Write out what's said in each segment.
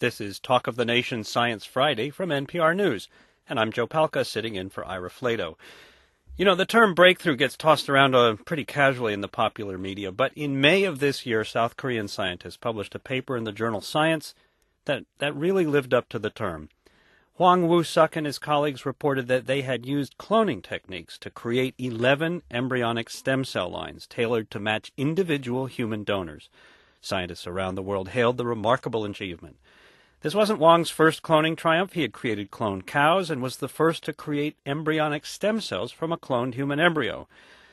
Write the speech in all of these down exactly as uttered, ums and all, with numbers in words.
This is Talk of the Nation Science Friday from N P R News, and I'm Joe Palca sitting in for Ira Flato. You know, the term breakthrough gets tossed around uh, pretty casually in the popular media, but in May of this year, South Korean scientists published a paper in the journal Science that, that really lived up to the term. Hwang Woo-suk and his colleagues reported that they had used cloning techniques to create eleven embryonic stem cell lines tailored to match individual human donors. Scientists around the world hailed the remarkable achievement. This wasn't Wang's first cloning triumph. He had created cloned cows and was the first to create embryonic stem cells from a cloned human embryo.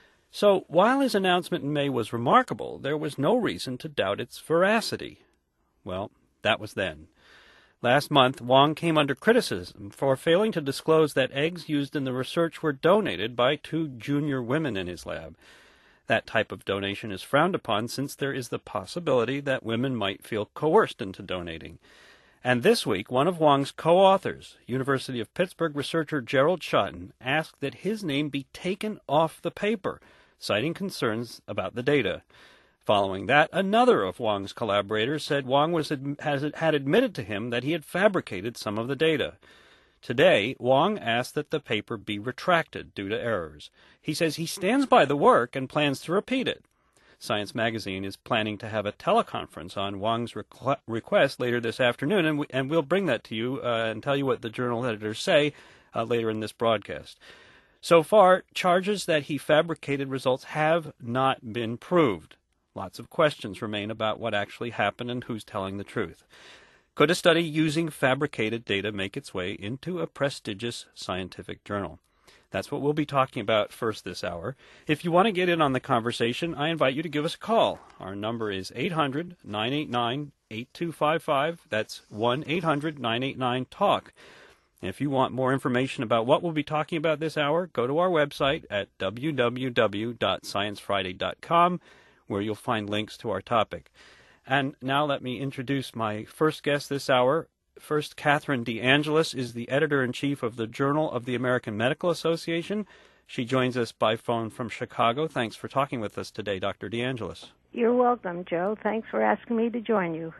So while his announcement in May was remarkable, there was no reason to doubt its veracity. Well, that was then. Last month, Wang came under criticism for failing to disclose that eggs used in the research were donated by two junior women in his lab. That type of donation is frowned upon since there is the possibility that women might feel coerced into donating. And this week, one of Wang's co-authors, University of Pittsburgh researcher Gerald Schotten, asked that his name be taken off the paper, citing concerns about the data. Following that, another of Wang's collaborators said Wang was, has, had admitted to him that he had fabricated some of the data. Today, Wang asked that the paper be retracted due to errors. He says he stands by the work and plans to repeat it. Science Magazine is planning to have a teleconference on Wang's requ- request later this afternoon, and, we, and we'll bring that to you uh, and tell you what the journal editors say uh, later in this broadcast. So far, charges that he fabricated results have not been proved. Lots of questions remain about what actually happened and who's telling the truth. Could a study using fabricated data make its way into a prestigious scientific journal? That's what we'll be talking about first this hour. If you want to get in on the conversation, I invite you to give us a call. Our number is eight hundred, nine eight nine, eight two five five. That's one eight hundred, nine eight nine, talk. If you want more information about what we'll be talking about this hour, go to our website at w w w dot science friday dot com, where you'll find links to our topic. And now let me introduce my first guest this hour. First, Catherine DeAngelis is the editor-in-chief of the Journal of the American Medical Association. She joins us by phone from Chicago. Thanks for talking with us today, Doctor DeAngelis. You're welcome, Joe. Thanks for asking me to join you.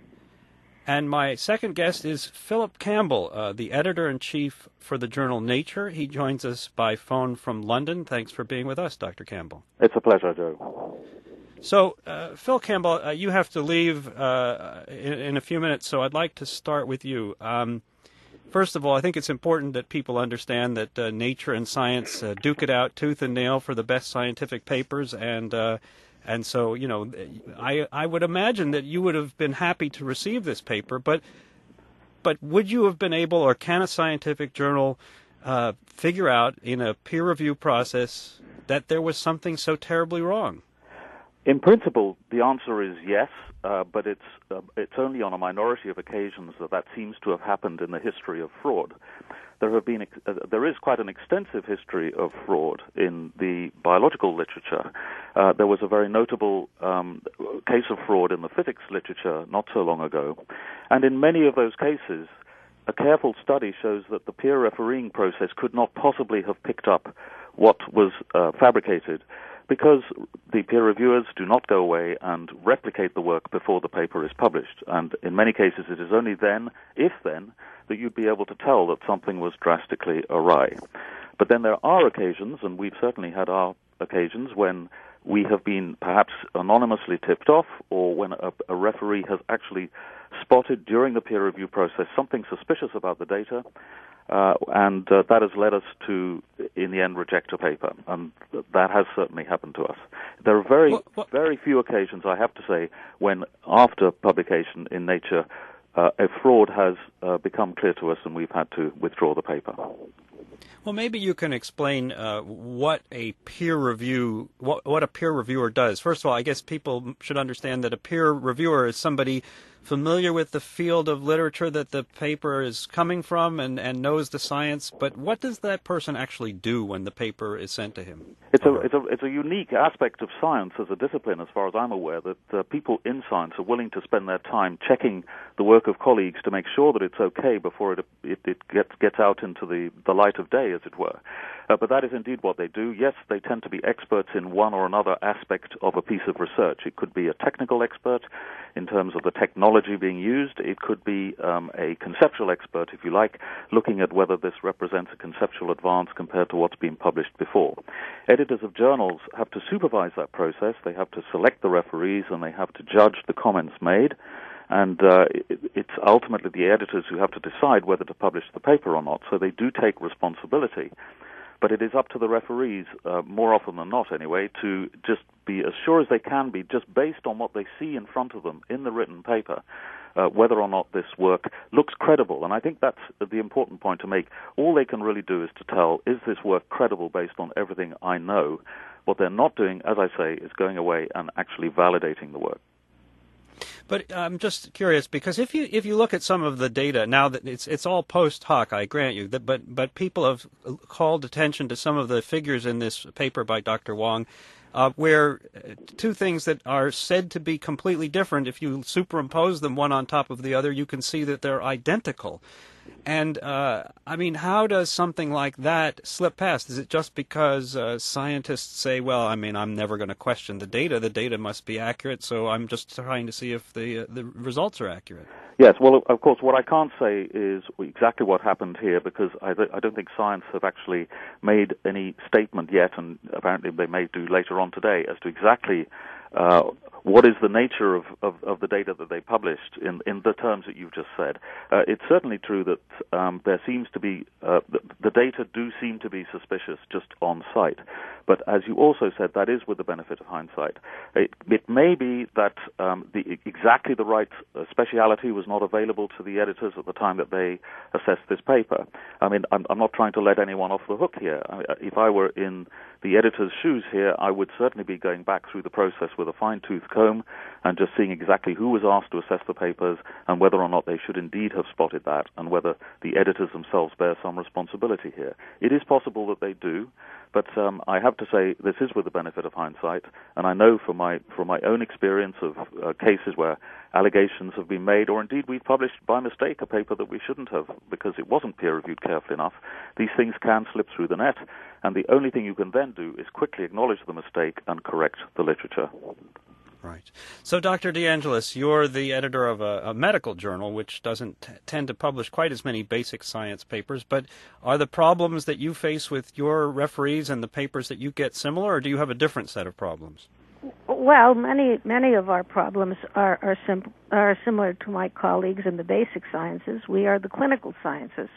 And my second guest is Philip Campbell, uh, the editor-in-chief for the journal Nature. He joins us by phone from London. Thanks for being with us, Doctor Campbell. It's a pleasure, Joe. So, uh, Phil Campbell, uh, you have to leave uh, in, in a few minutes, so I'd like to start with you. Um, first of all, I think it's important that people understand that uh, Nature and Science uh, duke it out tooth and nail for the best scientific papers, and uh, and so, you know, I I would imagine that you would have been happy to receive this paper, but but would you have been able, or can a scientific journal uh, figure out in a peer review process that there was something so terribly wrong? In principle, the answer is yes, uh, but it's uh, it's only on a minority of occasions that that seems to have happened in the history of fraud. There have been uh, there is quite an extensive history of fraud in the biological literature. Uh, there was a very notable um, case of fraud in the physics literature not so long ago, and in many of those cases, a careful study shows that the peer refereeing process could not possibly have picked up what was uh, fabricated, because the peer reviewers do not go away and replicate the work before the paper is published. And in many cases, it is only then, if then, that you'd be able to tell that something was drastically awry. But then there are occasions, and we've certainly had our occasions, when we have been perhaps anonymously tipped off, or when a, a referee has actually spotted during the peer review process something suspicious about the data, Uh, and uh, that has led us to, in the end, reject a paper. And that has certainly happened to us. There are very, what, what? very few occasions, I have to say, when after publication in Nature, uh, a fraud has uh, become clear to us and we've had to withdraw the paper. Well, maybe you can explain uh, what a peer review, what, what a peer reviewer does. First of all, I guess people should understand that a peer reviewer is somebody familiar with the field of literature that the paper is coming from and, and knows the science. But what does that person actually do when the paper is sent to him? It's a it's a it's a unique aspect of science as a discipline, as far as I'm aware, that uh, people in science are willing to spend their time checking the work of colleagues to make sure that it's okay before it it, it gets gets out into the, the light light of day, as it were. Uh, but that is indeed what they do. Yes, they tend to be experts in one or another aspect of a piece of research. It could be a technical expert in terms of the technology being used. It could be um, a conceptual expert, if you like, looking at whether this represents a conceptual advance compared to what's been published before. Editors of journals have to supervise that process. They have to select the referees, and they have to judge the comments made. And uh, it, it's ultimately the editors who have to decide whether to publish the paper or not. So they do take responsibility. But it is up to the referees, uh, more often than not anyway, to just be as sure as they can be, just based on what they see in front of them in the written paper, uh, whether or not this work looks credible. And I think that's the important point to make. All they can really do is to tell, is this work credible based on everything I know? What they're not doing, as I say, is going away and actually validating the work. But I'm just curious, because if you if you look at some of the data now, that it's it's all post hoc, I grant you, that, but but people have called attention to some of the figures in this paper by Doctor Wong, uh, where two things that are said to be completely different, if you superimpose them one on top of the other, you can see that they're identical. And, uh, I mean, how does something like that slip past? Is it just because uh, scientists say, well, I mean, I'm never going to question the data. The data must be accurate, so I'm just trying to see if the uh, the results are accurate? Yes, well, of course, what I can't say is exactly what happened here, because I, th- I don't think science have actually made any statement yet, and apparently they may do later on today, as to exactly uh, what is the nature of, of, of the data that they published in, in the terms that you've just said. Uh, it's certainly true that um, there seems to be, uh, the, the data do seem to be suspicious just on site. But as you also said, that is with the benefit of hindsight. It, it may be that um, the, exactly the right uh, speciality was not available to the editors at the time that they assessed this paper. I mean, I'm, I'm not trying to let anyone off the hook here. I mean, if I were in the editor's shoes here, I would certainly be going back through the process with a fine-tooth comb and just seeing exactly who was asked to assess the papers and whether or not they should indeed have spotted that, and whether the editors themselves bear some responsibility here. It is possible that they do, but um, I have to say this is with the benefit of hindsight, and I know from my from my own experience of uh, cases where allegations have been made, or indeed we've published by mistake a paper that we shouldn't have because it wasn't peer-reviewed carefully enough. These things can slip through the net, and the only thing you can then do is quickly acknowledge the mistake and correct the literature. Right. So, Doctor DeAngelis, you're the editor of a, a medical journal, which doesn't t- tend to publish quite as many basic science papers, but are the problems that you face with your referees and the papers that you get similar, or do you have a different set of problems? Well, many many of our problems are are, sim- are similar to my colleagues in the basic sciences. We are the clinical sciences.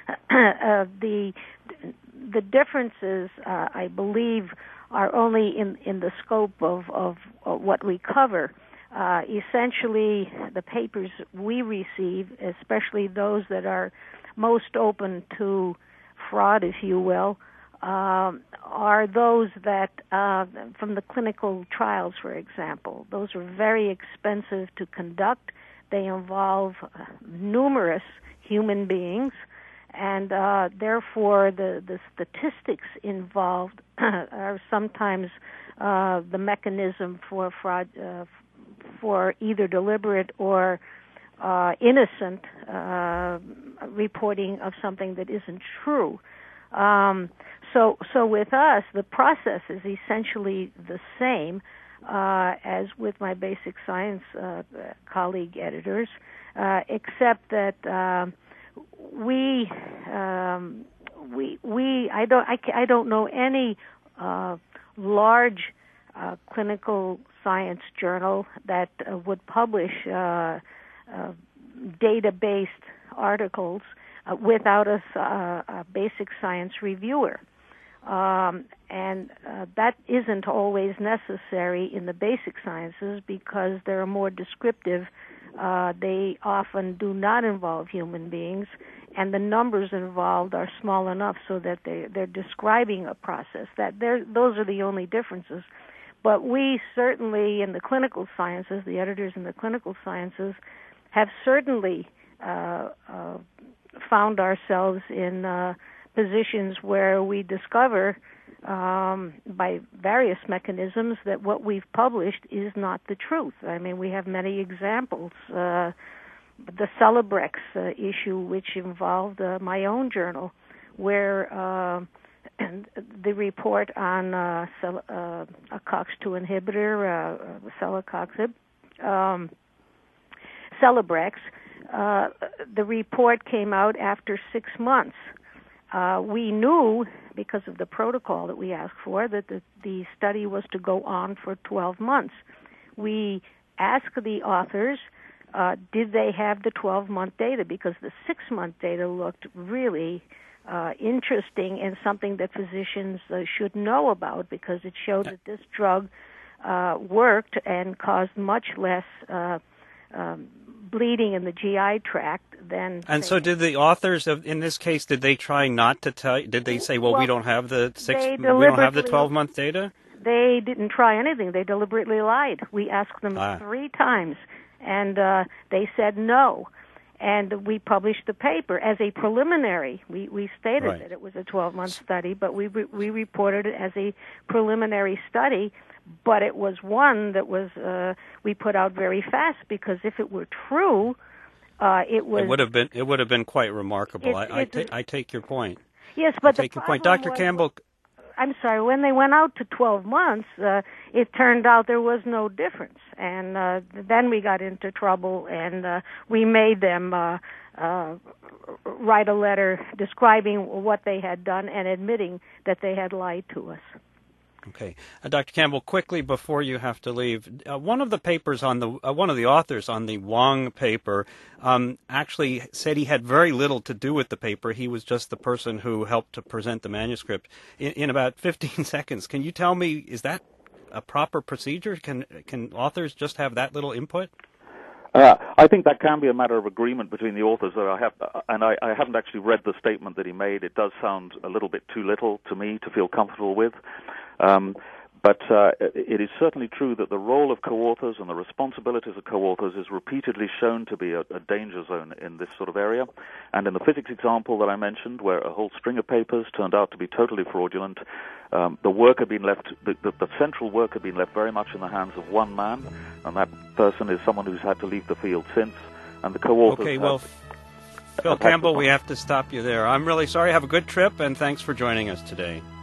uh, the the differences, uh, I believe, are only in, in the scope of, of, of what we cover. Uh, essentially, the papers we receive, especially those that are most open to fraud, if you will, um, are those that, uh, from the clinical trials, for example. Those are very expensive to conduct. They involve numerous human beings, and uh, therefore the, the statistics involved are sometimes uh, the mechanism for fraud, uh, for either deliberate or uh, innocent uh, reporting of something that isn't true. Um, so, so with us, the process is essentially the same uh, as with my basic science uh, colleague editors, uh, except that uh, we um, we we I don't I, I don't know any uh, large uh, clinical science journal that uh, would publish uh, uh, data-based articles uh, without a, uh, a basic science reviewer. Um, and uh, that isn't always necessary in the basic sciences because they're more descriptive. Uh, they often do not involve human beings, and the numbers involved are small enough so that they, they're describing a process. That they're, those are the only differences. But we certainly, in the clinical sciences, the editors in the clinical sciences, have certainly uh, uh, found ourselves in uh, positions where we discover um, by various mechanisms that what we've published is not the truth. I mean, we have many examples. Uh, the Celebrex uh, issue, which involved uh, my own journal, where uh, the report on uh, cel- uh, a COX two inhibitor, uh, celecoxib, um, Celebrex, uh, the report came out after six months. Uh, we knew, because of the protocol that we asked for, that the, the study was to go on for twelve months. We asked the authors, uh, did they have the twelve-month data, because the six-month data looked really uh, interesting and something that physicians uh, should know about, because it showed that this drug uh, worked and caused much less uh, um, bleeding in the G I tract than... And so did the authors, of, in this case, did they try not to tell you? Did they say, well, well we don't have the six, we don't have the twelve-month data? They didn't try anything. They deliberately lied. We asked them ah. three times, and uh, they said no. And we published the paper as a preliminary. We we stated right. that it was a twelve-month study, but we re- we reported it as a preliminary study. But it was one that was uh, we put out very fast, because if it were true, uh, it was. It would have been. It would have been quite remarkable. It, I, I, it, ta- I take your point. Yes, but I take the your point, problem Doctor was, Campbell. I'm sorry. When they went out to twelve months, uh, it turned out there was no difference, and uh, then we got into trouble, and uh, we made them uh, uh, write a letter describing what they had done and admitting that they had lied to us. Okay, uh, Doctor Campbell, quickly before you have to leave, uh, one of the papers on the uh, one of the authors on the Wang paper um, actually said he had very little to do with the paper. He was just the person who helped to present the manuscript in, in about fifteen seconds. Can you tell me, is that a proper procedure? Can can authors just have that little input? Uh, I think that can be a matter of agreement between the authors. That I have, and I, I haven't actually read the statement that he made. It does sound a little bit too little to me to feel comfortable with. Um, but uh, it is certainly true that the role of co-authors and the responsibilities of co-authors is repeatedly shown to be a, a danger zone in this sort of area. And in the physics example that I mentioned, where a whole string of papers turned out to be totally fraudulent, um, the work had been left, the, the, the central work had been left very much in the hands of one man, and that person is someone who's had to leave the field since. And the co-authors. Okay, well, have, Phil Campbell, we have to stop you there. I'm really sorry. Have a good trip, and thanks for joining us today.